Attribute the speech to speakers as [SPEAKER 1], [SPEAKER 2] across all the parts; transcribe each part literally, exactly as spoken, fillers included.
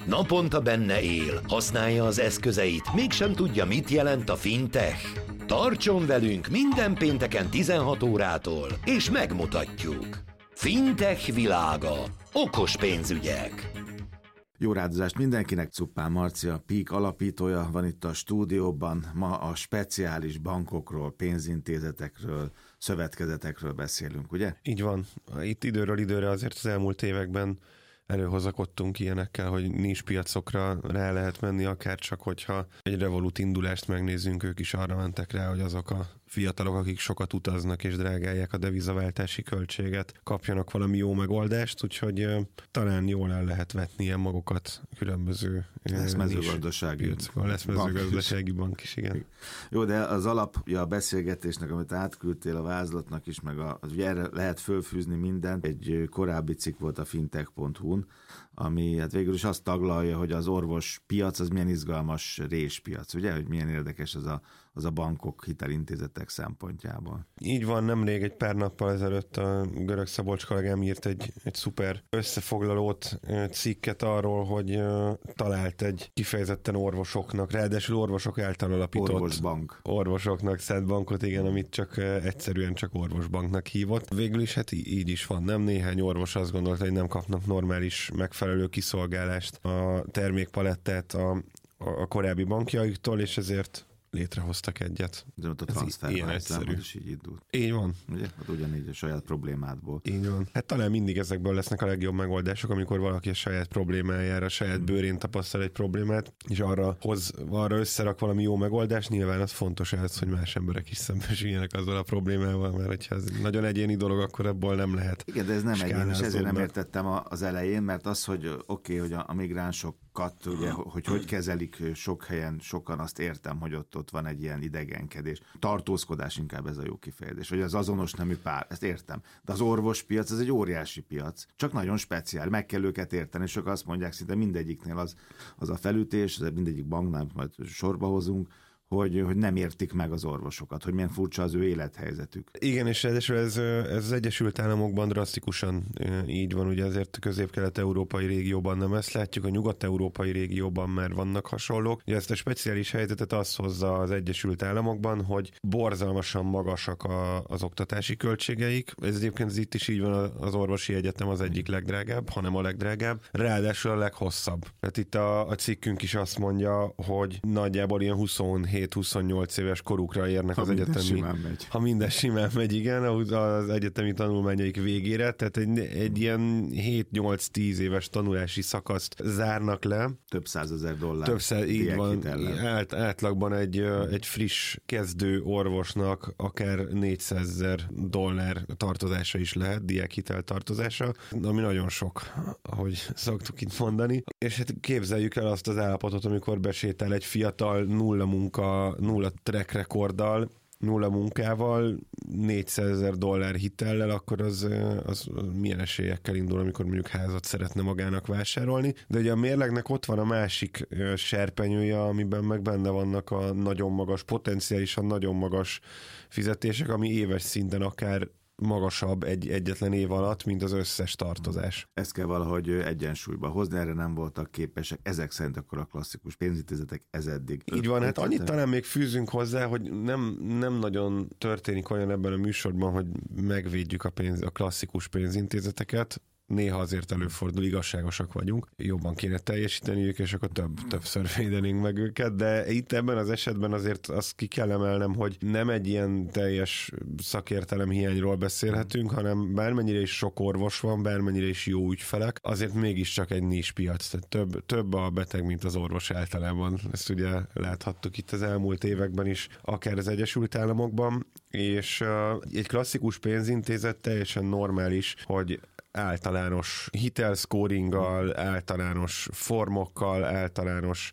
[SPEAKER 1] Naponta benne él, használja az eszközeit, mégsem tudja, mit jelent a fintech. Tartson velünk minden pénteken tizenhat órától, és megmutatjuk. Fintech világa. Okos pénzügyek.
[SPEAKER 2] Jó rádozást mindenkinek, Cupán Marci, a Peak alapítója van itt a stúdióban. Ma a speciális bankokról, pénzintézetekről, szövetkezetekről beszélünk, ugye?
[SPEAKER 3] Így van. Itt időről időre azért az elmúlt években előhozakodtunk ilyenekkel, hogy nincs piacokra rá lehet menni, akár csak hogyha egy Revolut indulást megnézzünk, ők is arra mentek rá, hogy azok a fiatalok, akik sokat utaznak és drágálják a devizaváltási költséget, kapjanak valami jó megoldást, úgyhogy uh, talán jól el lehet vetni ilyen magokat különböző
[SPEAKER 2] lesz mezőgazdasági
[SPEAKER 3] piacokon. Lesz mezőgazdasági bank is, igen.
[SPEAKER 2] Jó, de az alapja a beszélgetésnek, amit átküldtél a vázlatnak is, meg a, az, ugye erre lehet fölfűzni mindent. Egy korábbi cikk volt a fintech pont hu-n, ami hát végül is azt taglalja, hogy az orvos piac az milyen izgalmas réspiac, ugye, hogy milyen érdekes az a, az a bankok, hitelintézetek szempontjából.
[SPEAKER 3] Így van, nemrég egy pár nappal ezelőtt a Görög Szabolcs kollégám írt egy, egy szuper összefoglalót, cikket arról, hogy talált egy kifejezetten orvosoknak, ráadásul orvosok által alapított
[SPEAKER 2] orvosbank.
[SPEAKER 3] Orvosoknak szánt bankot, igen, amit csak egyszerűen csak orvosbanknak hívott. Végül is hát így is van, nem? Néhány orvos azt gondolta, hogy nem kapnak normális megfelelő kiszolgálást, a termékpalettát a, a korábbi bankjaiktól, és ezért létrehoztak egyet.
[SPEAKER 2] De ott a transfervállásában is így indult.
[SPEAKER 3] Így van.
[SPEAKER 2] Ugye? Hát ugyanígy a saját problémádból.
[SPEAKER 3] Így van. Hát talán mindig ezekből lesznek a legjobb megoldások, amikor valaki a saját problémájára, a saját bőrén tapasztal egy problémát, és arra hoz, arra összerak valami jó megoldást. Nyilván az fontos ez, hogy más emberek is szembesüljenek azzal a problémával, mert hogyha ez nagyon egyéni dolog, akkor ebből nem lehet.
[SPEAKER 2] Igen, de ez nem egyéni, és ezért nem értettem az elején, mert az, hogy oké, okay, hogy a, a migránsokat, ugye, hogy hogy kezelik sok helyen, sokan azt értem, hogy ott, ott van egy ilyen idegenkedés. Tartózkodás inkább ez a jó kifejezés, vagy az azonos nemű pár, ezt értem. De az orvospiac, ez egy óriási piac, csak nagyon speciál, meg kell őket érteni, és sokan azt mondják, szinte mindegyiknél az, az a felütés, mindegyik banknál majd sorba hozunk, hogy, hogy nem értik meg az orvosokat, hogy milyen furcsa az ő élethelyzetük.
[SPEAKER 3] Igen, és ez, ez, ez az Egyesült Államokban drasztikusan így van, ugye azért a közép-kelet-európai régióban nem ezt látjuk, a nyugat-európai régióban már vannak hasonlók. Ugye ezt a speciális helyzetet az hozza az Egyesült Államokban, hogy borzalmasan magasak a, az oktatási költségeik. Ez egyébként ez itt is így van, az orvosi egyetem az egyik legdrágább, hanem a legdrágább, ráadásul a leghosszabb. Tehát itt a, a cikkünk is azt mondja, hogy nagyjából ilyen huszonhét-huszonnyolc éves korukra érnek ha az egyetemi. Ha minden simán megy, igen, az egyetemi tanulmányaik végére, tehát egy, egy ilyen hét-nyolc-tíz éves tanulási szakaszt zárnak le.
[SPEAKER 2] Több százezer dollár.
[SPEAKER 3] Több száz, így van. Át, átlagban egy, egy friss kezdő orvosnak akár négyszázezer dollár tartozása is lehet, diákhitel tartozása, ami nagyon sok, ahogy szoktuk itt mondani. És hát képzeljük el azt az állapotot, amikor besétál egy fiatal nulla munka, nulla track rekorddal, nulla munkával, négyszázezer dollár hitellel, akkor az, az milyen esélyekkel indul, amikor mondjuk házat szeretne magának vásárolni. De ugye a mérlegnek ott van a másik serpenyője, amiben meg benne vannak a nagyon magas, potenciálisan nagyon magas fizetések, ami éves szinten akár magasabb egy egyetlen év alatt, mint az összes tartozás.
[SPEAKER 2] Ezt kell valahogy egyensúlyba hozni, erre nem voltak képesek. Ezek szerint akkor a klasszikus pénzintézetek ez eddig.
[SPEAKER 3] Így van, hát annyit talán még fűzünk hozzá, hogy nem, nem nagyon történik olyan ebben a műsorban, hogy megvédjük a, pénz, a klasszikus pénzintézeteket. Néha azért előfordul, igazságosak vagyunk, jobban kéne teljesíteniük, és akkor több, többször védenénk meg őket, de itt ebben az esetben azért azt ki kell emelnem, hogy nem egy ilyen teljes szakértelem hiányról beszélhetünk, hanem bármennyire is sok orvos van, bármennyire is jó ügyfelek, azért mégiscsak egy nis piac, tehát több, több a beteg, mint az orvos általában. Ezt ugye láthattuk itt az elmúlt években is, akár az Egyesült Államokban, és uh, egy klasszikus pénzintézet teljesen normális, hogy általános hitelszkóringgal, általános formokkal, általános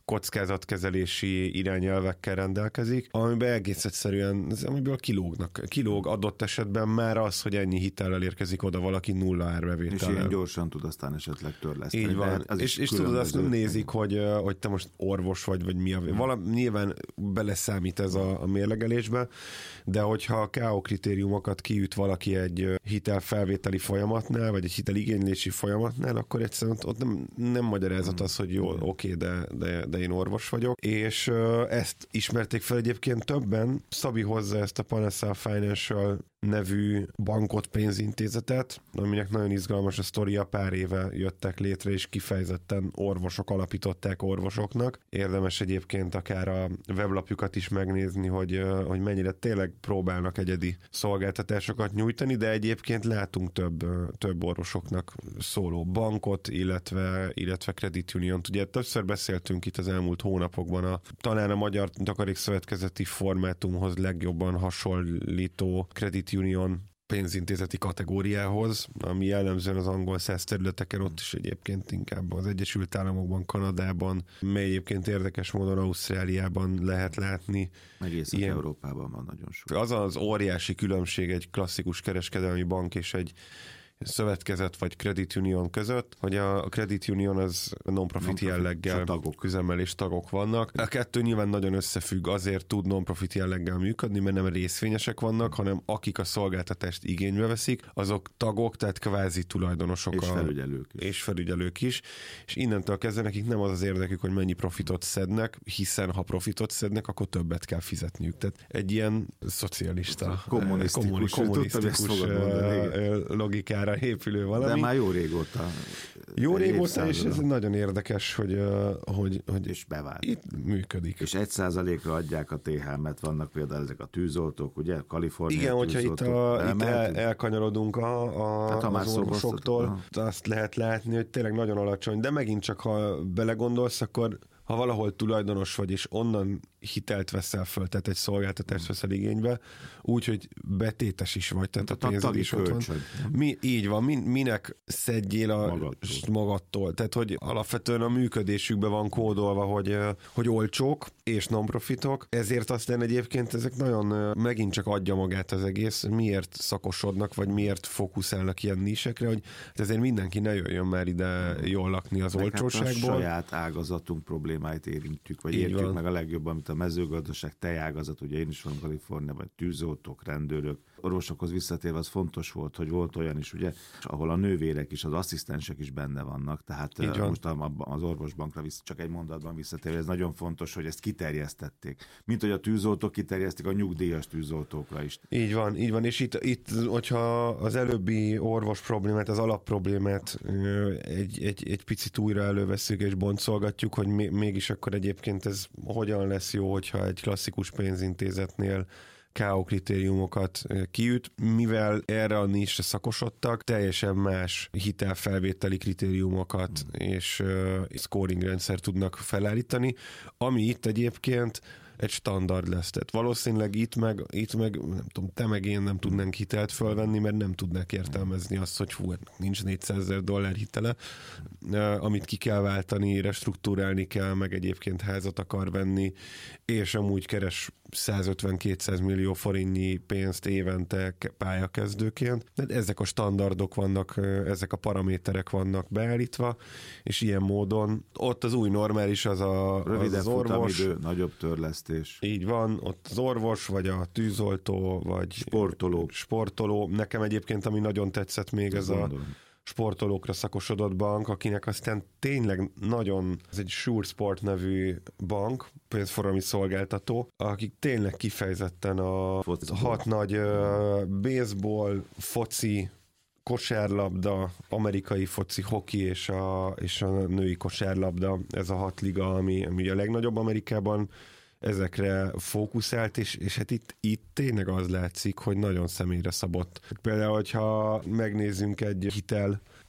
[SPEAKER 3] kockázatkezelési irányelvekkel rendelkezik, amiben egész egyszerűen, amiből kilógnak. Kilóg adott esetben már az, hogy ennyi hitellel érkezik oda valaki nulla árbevétellel.
[SPEAKER 2] És ilyen gyorsan tud aztán esetleg törleszteni.
[SPEAKER 3] Így van. És, és tudod, azt nem nézik, hogy, hogy te most orvos vagy, vagy mi a... Valami, nyilván beleszámít ez a, a mérlegelésbe, de hogyha a ká o kritériumokat kiüt valaki egy hitelfelvételi folyamatnál, vagy egy hiteligénylési folyamatnál, akkor egyszerűen ott nem, nem magyarázat az, hogy jó, oké, de, de, de én orvos vagyok. És ezt ismerték fel egyébként többen. Szabi hozza ezt a Panacea Financial nevű bankot, pénzintézetet, aminek nagyon izgalmas a sztoria, pár éve jöttek létre, és kifejezetten orvosok alapították orvosoknak. Érdemes egyébként akár a weblapjukat is megnézni, hogy, hogy mennyire tényleg próbálnak egyedi szolgáltatásokat nyújtani, de egyébként látunk több, több orvosoknak szóló bankot, illetve, illetve Credit Union-t. Ugye többször beszéltünk itt az elmúlt hónapokban a, talán a magyar takarékszövetkezeti formátumhoz legjobban hasonlító Credit Union pénzintézeti kategóriához, ami jellemzően az angol száz területeken, ott is egyébként inkább az Egyesült Államokban, Kanadában, mely egyébként érdekes módon Ausztráliában lehet látni.
[SPEAKER 2] Egész Európában van nagyon sok.
[SPEAKER 3] Az az óriási különbség egy klasszikus kereskedelmi bank és egy szövetkezet vagy Credit Union között, hogy a Credit Union az non-profit jelleggel üzemel és tagok vannak. A kettő nyilván nagyon összefügg, azért tud non-profit jelleggel működni, mert nem részvényesek vannak, hanem akik a szolgáltatást igénybe veszik, azok tagok, tehát kvázi tulajdonosok.
[SPEAKER 2] És felügyelők is.
[SPEAKER 3] És felügyelők is. És innentől kezdve nekik nem az az érdekük, hogy mennyi profitot szednek, hiszen ha profitot szednek, akkor többet kell fizetniük. Tehát egy ilyen szocialista,
[SPEAKER 2] kommunisztikus,
[SPEAKER 3] kommunisztikus logikára épülő valami.
[SPEAKER 2] De már jó régóta.
[SPEAKER 3] Jó régóta, és ez nagyon érdekes, hogy, hogy, hogy
[SPEAKER 2] és bevált.
[SPEAKER 3] Itt működik.
[SPEAKER 2] És egy százalékra adják a té há em-et, vannak például ezek a tűzoltók, ugye? Kalifornia.
[SPEAKER 3] Igen, hogyha itt, a, itt el, elkanyarodunk a, a, hát, az orvosoktól, azt lehet látni, hogy tényleg nagyon alacsony, de megint csak, ha belegondolsz, akkor ha valahol tulajdonos vagy, és onnan hitelt veszel föl, tehát egy szolgáltatást veszel igénybe, úgyhogy betétes is vagy, tehát a, a pénzed is ott van. Mi, így van, min, minek szedjél a magadtól. magadtól. Tehát, hogy alapvetően a működésükben van kódolva, hogy, hogy olcsók és non-profitok, ezért aztán egyébként ezek nagyon megint csak adja magát az egész, miért szakosodnak, vagy miért fókuszálnak ilyen nisekre, hogy ezért mindenki ne jöjjön már ide jól lakni az meg olcsóságból.
[SPEAKER 2] Hát a saját ágazatunk problémáit érintjük, vagy így értjük van. Meg a legjobban, amit a mezőgazdaság, tejágazat, ugye én is van Kaliforniában, tűzoltók, rendőrök, orvosokhoz visszatérve az fontos volt, hogy volt olyan is, ugye, ahol a nővérek is, az asszisztensek is benne vannak, tehát most az orvosbankra vissza, csak egy mondatban visszatérve, ez nagyon fontos, hogy ezt kiterjesztették. Mint hogy a tűzoltók kiterjesztik a nyugdíjas tűzoltókra is.
[SPEAKER 3] Így van, így van, és itt, itt hogyha az előbbi orvos problémát, az alapproblémát egy, egy, egy picit újra elővesszük és boncolgatjuk, hogy mégis akkor egyébként ez hogyan lesz jó, hogyha egy klasszikus pénzintézetnél ká o kritériumokat kiüt, mivel erre a nisre szakosodtak, teljesen más hitelfelvételi kritériumokat mm. és uh, scoring rendszer tudnak felállítani, ami itt egyébként egy standard lesz. Tehát valószínűleg itt meg, itt meg, nem tudom, te meg én nem tudnánk hitelt fölvenni, mert nem tudnák értelmezni azt, hogy hú, nincs négyszázezer dollár hitele, amit ki kell váltani, restruktúrálni kell, meg egyébként házat akar venni, és amúgy keres százötven-kétszáz millió forintnyi pénzt évente pályakezdőként. De ezek a standardok vannak, ezek a paraméterek vannak beállítva, és ilyen módon ott az új normális az a, az, az orvos.
[SPEAKER 2] Idő, nagyobb törlesztés.
[SPEAKER 3] Így van, ott az orvos, vagy a tűzoltó, vagy
[SPEAKER 2] sportoló.
[SPEAKER 3] sportoló. Nekem egyébként, ami nagyon tetszett még, ez a sportolókra szakosodott bank, akinek aztán tényleg nagyon, ez egy Sure Sport nevű bank, pénzforgalmi szolgáltató, akik tényleg kifejezetten a Fociball. hat nagy uh, baseball, foci, kosárlabda, amerikai foci, hoki és a, és a női kosárlabda, ez a hat liga, ami, ami a legnagyobb Amerikában, ezekre fókuszált, és, és hát itt, itt tényleg az látszik, hogy nagyon személyre szabott. Például, hogyha megnézzünk egy hitel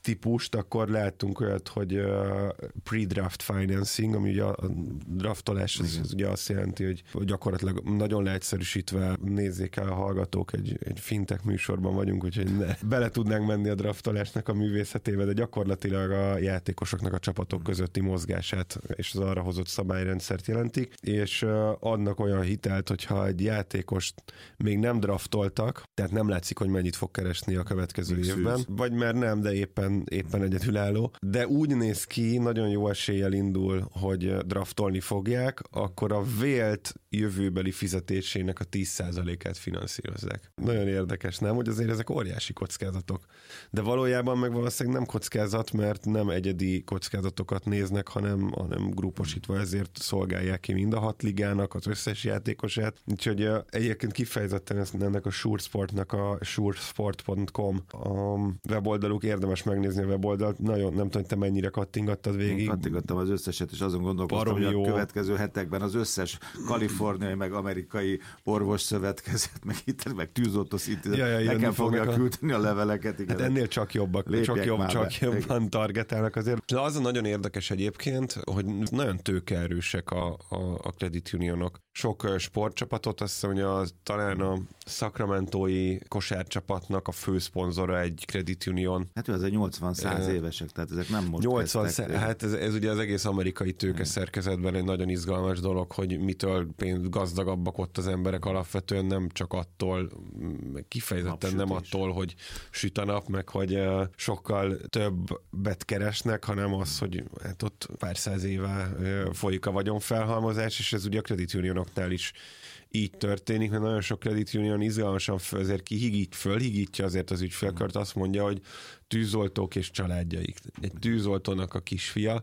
[SPEAKER 3] típust, akkor láttunk olyat, hogy uh, pre-draft financing, ami ugye a draftolás, ez, ez ugye azt jelenti, hogy gyakorlatilag nagyon leegyszerűsítve nézzék el a hallgatók, egy, egy fintech műsorban vagyunk, úgyhogy ne, bele tudnánk menni a draftolásnak a művészetébe, de gyakorlatilag a játékosoknak a csapatok közötti mozgását és az arra hozott szabályrendszert jelentik, és uh, adnak olyan hitelt, hogyha egy játékost még nem draftoltak, tehát nem látszik, hogy mennyit fog keresni a következő még évben, szűz. Vagy mert nem, de éppen, éppen egyedülálló. De úgy néz ki, nagyon jó eséllyel indul, hogy draftolni fogják, akkor a vélt jövőbeli fizetésének a tíz százalékát finanszírozzák. Nagyon érdekes, nem? Hogy azért ezek óriási kockázatok. De valójában meg valószínűleg nem kockázat, mert nem egyedi kockázatokat néznek, hanem, hanem gruposítva, ezért szolgálják ki mind a hat ligának az összes játékosát. Úgyhogy egyébként kifejezetten ennek a SureSportnak a suresport pont com a weboldaluk, érdemes megnézni a weboldalt. Nagyon nem tudom, hogy te mennyire kattingattad végig.
[SPEAKER 2] Én kattingattam az összeset, és azon gondolkoztam, Barom hogy jó. A következő hetekben az összes kaliforniai, meg amerikai orvosszövetkezet, meg itt, meg tűzoltószintén, ja, ja, nekem fogja a... küldeni a leveleket. Igen.
[SPEAKER 3] Hát ennél csak jobbak, csak, jobb, csak jobban targetálnak azért. De az a nagyon érdekes egyébként, hogy nagyon tőkeerősek a, a, a credit unionok. Sok sportcsapatot, azt hiszem, hogy a, talán a Sacramento-i kosárcsapatnak a főszponzora egy credit union.
[SPEAKER 2] Hát ez egy nyolcvan-száz évesek, tehát ezek nem most
[SPEAKER 3] nyolcvan kezdtek. Hát ez, ez ugye az egész amerikai tőkeszerkezetben egy nagyon izgalmas dolog, hogy mitől pénz gazdagabbak ott az emberek alapvetően, nem csak attól, kifejezetten nem attól, hogy süt a nap, meg hogy sokkal többet keresnek, hanem az, hogy hát ott pár száz éve folyik a vagyonfelhalmozás, és ez ugye a credit unionoknál is így történik, mert nagyon sok credit union izgalmasan azért kihigít, fölhigítja azért az ügyfélkört, azt mondja, hogy tűzoltók és családjaik. Egy tűzoltónak a kisfia,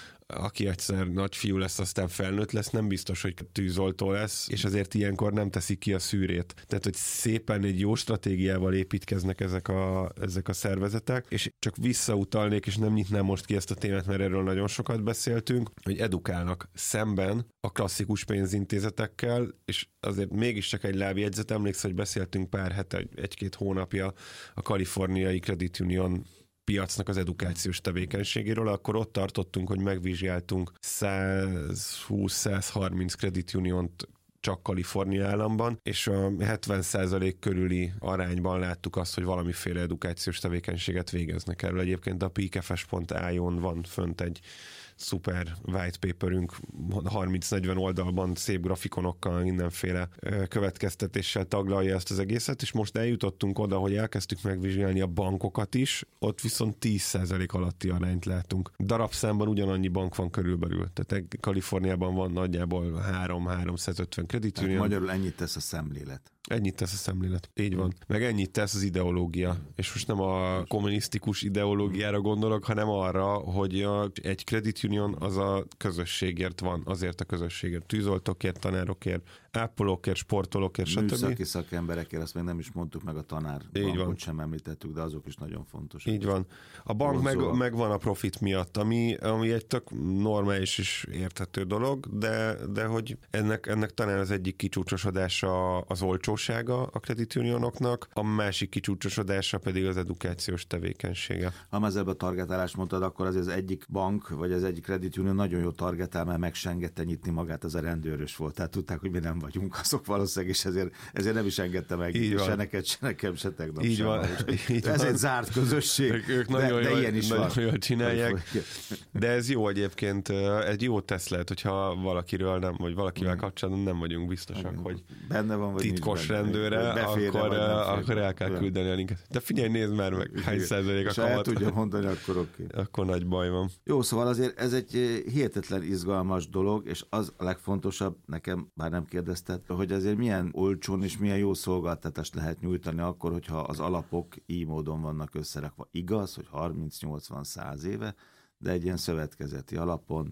[SPEAKER 3] aki egyszer nagyfiú lesz, aztán felnőtt lesz, nem biztos, hogy tűzoltó lesz, és azért ilyenkor nem teszik ki a szűrét. Tehát, hogy szépen egy jó stratégiával építkeznek ezek a, ezek a szervezetek, és csak visszautalnék, és nem nyitnám most ki ezt a témát, mert erről nagyon sokat beszéltünk, hogy edukálnak szemben a klasszikus pénzintézetekkel, és azért mégiscsak egy lábjegyzet, emlékszel, hogy beszéltünk pár hete, egy-két hónapja a kaliforniai Credit Union piacnak az edukációs tevékenységéről, akkor ott tartottunk, hogy megvizsgáltunk száz húsz száz harminc Credit Uniont csak Kalifornia államban, és a hetven százalék körüli arányban láttuk azt, hogy valamiféle edukációs tevékenységet végeznek erről. Egyébként a peakfs pont i o-n van fönt egy szuper white paperünk, harminc-negyven oldalban szép grafikonokkal, mindenféle következtetéssel taglalja ezt az egészet, és most eljutottunk oda, hogy elkezdtük megvizsgálni a bankokat is, ott viszont tíz százalék alatti arányt látunk. Darabszámban ugyanannyi bank van körülbelül, tehát Kaliforniában van nagyjából három-háromszázötven Credit Union.
[SPEAKER 2] Magyarul ennyit tesz a szemlélet.
[SPEAKER 3] Ennyit tesz a szemlélet. Így van. Meg ennyit tesz az ideológia. És most nem a kommunisztikus ideológiára gondolok, hanem arra, hogy a, egy credit union az a közösségért van, azért a közösségért. Tűzoltókért, tanárokért, ápolókért, sportolókért, stb.
[SPEAKER 2] Műszaki szakemberekért, azt még nem is mondtuk meg, a tanár bankot sem említettük, de azok is nagyon fontos.
[SPEAKER 3] Így van. A bank meg, meg van a profit miatt, ami, ami egy tök normális és érthető dolog, de, de hogy ennek, ennek talán az egyik kicsúcsosodása az olcsósága a credit unionoknak, a másik kicsúcsosodása pedig az edukációs tevékenysége.
[SPEAKER 2] Ha már ebben a targetálást mondtad, akkor azért az egyik bank, vagy az egyik credit union nagyon jó targetál, mert megsengette nyitni magát, az a rendőrös volt. Tehát tudták, hogy mi nem vagyunk azok valószínűleg, és ezért, ezért nem is engedte meg így se van. Neked, se nekem, se tegnap
[SPEAKER 3] így
[SPEAKER 2] sem.
[SPEAKER 3] Van. Így
[SPEAKER 2] ez
[SPEAKER 3] van.
[SPEAKER 2] egy zárt közösség,
[SPEAKER 3] ők, ők
[SPEAKER 2] de,
[SPEAKER 3] nagyon
[SPEAKER 2] de
[SPEAKER 3] jól,
[SPEAKER 2] ilyen is
[SPEAKER 3] nagyon
[SPEAKER 2] van.
[SPEAKER 3] jól csinálják. De ez jó egyébként, egy jó teszt lehet, hogyha valakiről nem, vagy valakivel kapcsolatban nem vagyunk biztosak, igen, hogy
[SPEAKER 2] benne van, vagy
[SPEAKER 3] titkos rendőre, akkor, akkor el kell küldeni a linket. De figyelj, nézd már meg, hány százalék a kamat.
[SPEAKER 2] Ha el tudja mondani, akkor oké. Okay.
[SPEAKER 3] Akkor nagy baj van.
[SPEAKER 2] Jó, szóval azért ez egy hihetetlen izgalmas dolog, és az a legfontosabb, nekem bár nem kérdezted, hogy azért milyen olcsón és milyen jó szolgáltatást lehet nyújtani akkor, hogyha az alapok így módon vannak összerakva. Igaz, hogy harminc-nyolcvan-száz éve, de egy ilyen szövetkezeti alapon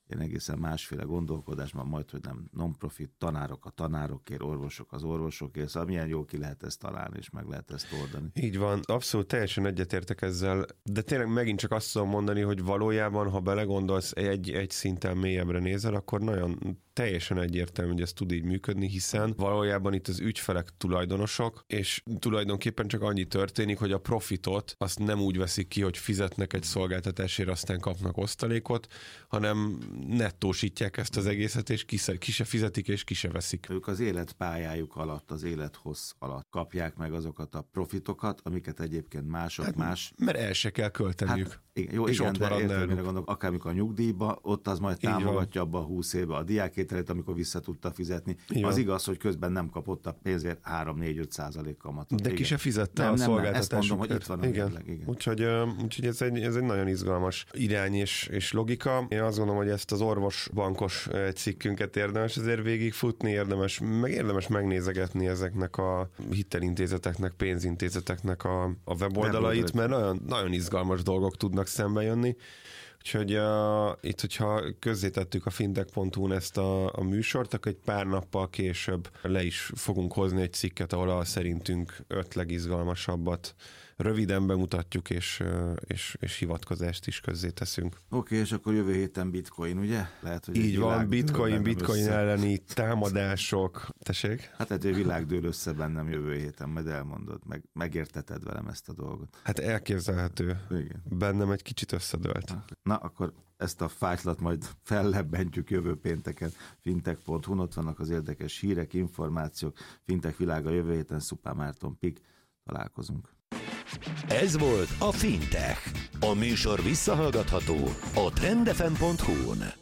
[SPEAKER 2] ilyen egészen másféle gondolkodásban, majd, hogy nem non-profit, tanárok a tanárokért, orvosok az orvosokért, szóval milyen jól ki lehet ezt találni, és meg lehet ezt oldani.
[SPEAKER 3] Így van, abszolút teljesen egyetértek ezzel, de tényleg megint csak azt tudom mondani, hogy valójában, ha belegondolsz, egy, egy szinten mélyebbre nézel, akkor nagyon teljesen egyértelmű, hogy ez tud így működni, hiszen valójában itt az ügyfelek tulajdonosok, és tulajdonképpen csak annyi történik, hogy a profitot azt nem úgy veszik ki, hogy fizetnek egy szolgáltatásért, aztán kapnak osztalékot, hanem nettósítják ezt az egészet, és ki, ki se fizetik, és ki se veszik.
[SPEAKER 2] Ők az életpályájuk alatt, az élethossz alatt kapják meg azokat a profitokat, amiket egyébként mások hát, más...
[SPEAKER 3] Mert el se kell költeniük.
[SPEAKER 2] Hát, igen, jó,
[SPEAKER 3] és
[SPEAKER 2] igen,
[SPEAKER 3] ott
[SPEAKER 2] de értem, mire gondolok, akármikor a nyugdíjba, ott az majd támogatja abba a húsz évbe a diákételet, amikor vissza tudta fizetni.
[SPEAKER 3] Igen.
[SPEAKER 2] Az igaz, hogy közben nem kapott a pénzért három-négy-öt százalék kamatot.
[SPEAKER 3] De
[SPEAKER 2] igen.
[SPEAKER 3] ki se fizette
[SPEAKER 2] nem,
[SPEAKER 3] a
[SPEAKER 2] nem,
[SPEAKER 3] szolgáltatásukért.
[SPEAKER 2] Nem, ezt mondom, hogy itt van a
[SPEAKER 3] igen.
[SPEAKER 2] mérleg, igen.
[SPEAKER 3] Úgyhogy, úgyhogy ez, egy, ez egy nagyon izgalmas irány és, és logika. Én azt gondolom, hogy ezt az orvosbankos cikkünket érdemes azért végigfutni, érdemes, meg érdemes megnézegetni ezeknek a hitelintézeteknek, pénzintézeteknek a, a weboldalait, mert nagyon, nagyon izgalmas dolgok tudnak szembe jönni. Úgyhogy uh, itt, hogyha közzétettük a fintech pont hu-n ezt a, a műsort, akkor egy pár nappal később le is fogunk hozni egy cikket, ahol a szerintünk öt legizgalmasabbat röviden bemutatjuk, és, és, és hivatkozást is közzéteszünk.
[SPEAKER 2] Oké, okay, és akkor jövő héten bitcoin, ugye? Lehet, hogy
[SPEAKER 3] így van, bitcoin, bitcoin össze. elleni támadások. Tessék?
[SPEAKER 2] Hát egy világ dől össze bennem jövő héten, majd elmondod, meg, megérteted velem ezt a dolgot.
[SPEAKER 3] Hát elképzelhető.
[SPEAKER 2] Igen.
[SPEAKER 3] Bennem egy kicsit összedőlt.
[SPEAKER 2] Na, akkor ezt a fájtlat majd fellebbentjük jövő pénteken fintech pont hu-n, ott vannak az érdekes hírek, információk, fintech világa jövő héten, Szupán Márton Pik, találkozunk.
[SPEAKER 1] Ez volt a Fintech. A műsor visszahallgatható a trend f m pont hu-n.